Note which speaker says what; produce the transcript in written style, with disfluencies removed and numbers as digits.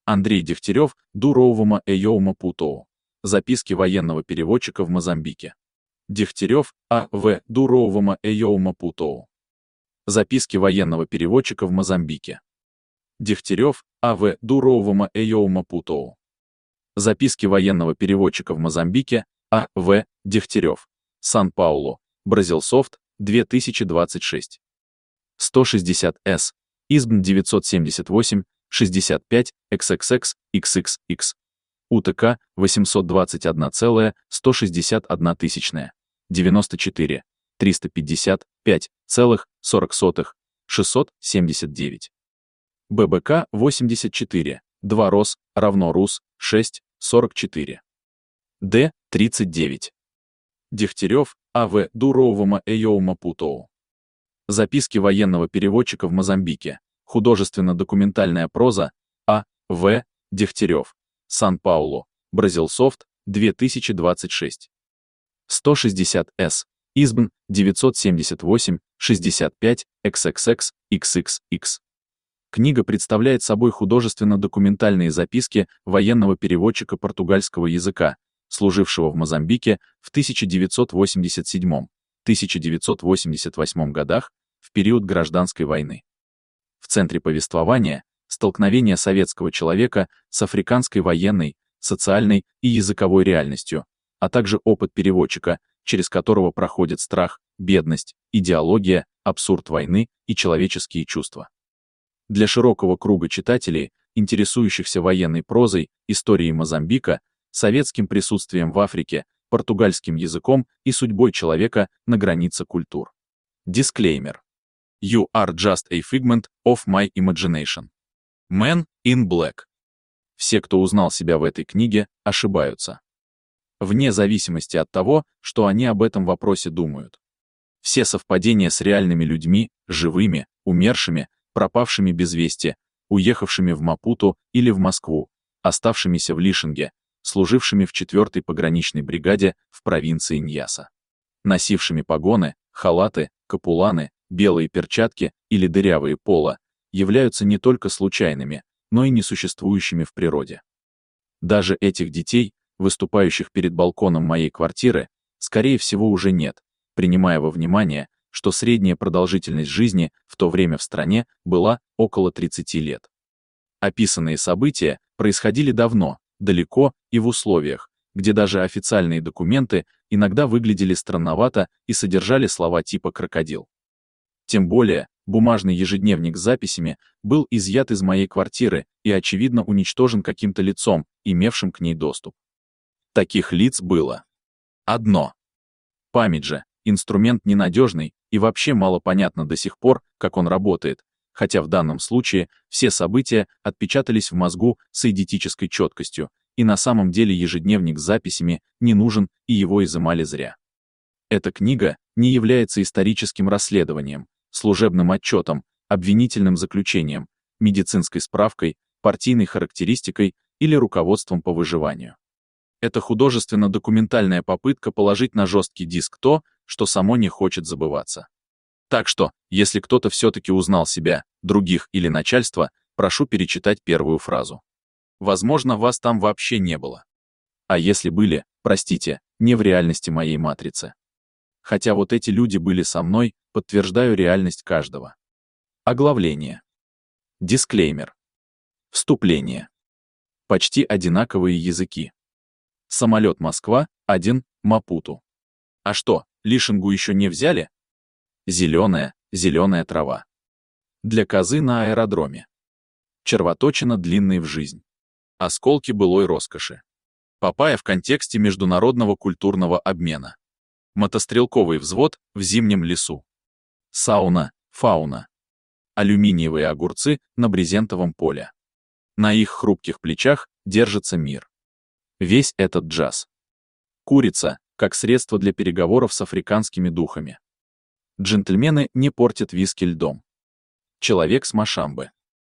Speaker 1: Андрей Дегтярев, Дуроувама Эйоума Путоу. Записки военного переводчика в Мозамбике. Дегтярев, А.В. Дуроувама Эйоума Путоу. Записки военного переводчика в Мозамбике. Дегтярев, А.В. Дуроувама Эйоума Путоу. Записки военного переводчика в Мозамбике, А.В. Дегтярев. Сан-Паулу, Бразилсофт, 2026. 160С. ИСБН 978, 65, XXX, XXX. УТК 821,161 тысячная. 94, 355,40, 679. ББК 84, 2 РОС равно РУС 6, 44. Д 39. Дегтярев, А.В. Дуроувама Эйоума Путоу. Записки военного переводчика в Мозамбике. Художественно-документальная проза. А.В. Дегтярев. Сан-Паулу, Бразилсофт, 2026. 160С. ИСБН 978, 65, XXX, XXX. Книга представляет собой художественно-документальные записки военного переводчика португальского языка, служившего в Мозамбике в 1987-1988 годах, в период гражданской войны. В центре повествования — столкновение советского человека с африканской военной, социальной и языковой реальностью, а также опыт переводчика, через которого проходит страх, бедность, идеология, абсурд войны и человеческие чувства. Для широкого круга читателей, интересующихся военной прозой, историей Мозамбика, советским присутствием в Африке, португальским языком и судьбой человека на границе культур. Дисклеймер. You are just a figment of my imagination. Man in Black. Все, кто узнал себя в этой книге, ошибаются. Вне зависимости от того, что они об этом вопросе думают. Все совпадения с реальными людьми, живыми, умершими, пропавшими без вести, уехавшими в Мапуту или в Москву, оставшимися в Лишинге, служившими в 4-й пограничной бригаде в провинции Ньяса, носившими погоны, халаты, капуланы, белые перчатки или дырявые поло, являются не только случайными, но и несуществующими в природе. Даже этих детей, выступающих перед балконом моей квартиры, скорее всего уже нет, принимая во внимание, что средняя продолжительность жизни в то время в стране была около 30 лет. Описанные события происходили давно, далеко и в условиях, где даже официальные документы иногда выглядели странновато и содержали слова типа «крокодил». Тем более, бумажный ежедневник с записями был изъят из моей квартиры и, очевидно, уничтожен каким-то лицом, имевшим к ней доступ. Таких лиц было. Одно. Память же — инструмент ненадежный, и вообще мало понятно до сих пор, как он работает, хотя в данном случае все события отпечатались в мозгу с эйдетической четкостью, и на самом деле ежедневник с записями не нужен, и его изымали зря. Эта книга не является историческим расследованием, служебным отчетом, обвинительным заключением, медицинской справкой, партийной характеристикой или руководством по выживанию. Это художественно-документальная попытка положить на жесткий диск то, что само не хочет забываться. Так что, если кто-то все-таки узнал себя, других или начальство, прошу перечитать первую фразу. Возможно, вас там вообще не было. А если были, простите, не в реальности моей матрицы. Хотя вот эти люди были со мной, подтверждаю реальность каждого. Оглавление. Дисклеймер. Вступление. Почти одинаковые языки. Самолет Москва, 1, Мапуту. А что, Лишингу еще не взяли? Зеленая трава. Для козы на аэродроме. Червоточина длинной в жизнь. Осколки былой роскоши. Папайя в контексте международного культурного обмена. Мотострелковый взвод в зимнем лесу. Сауна, фауна. Алюминиевые огурцы на брезентовом поле. На их хрупких плечах держится мир. Весь этот джаз. Курица, как средство для переговоров с африканскими духами. Джентльмены не портят виски льдом. Человек с Машамбы.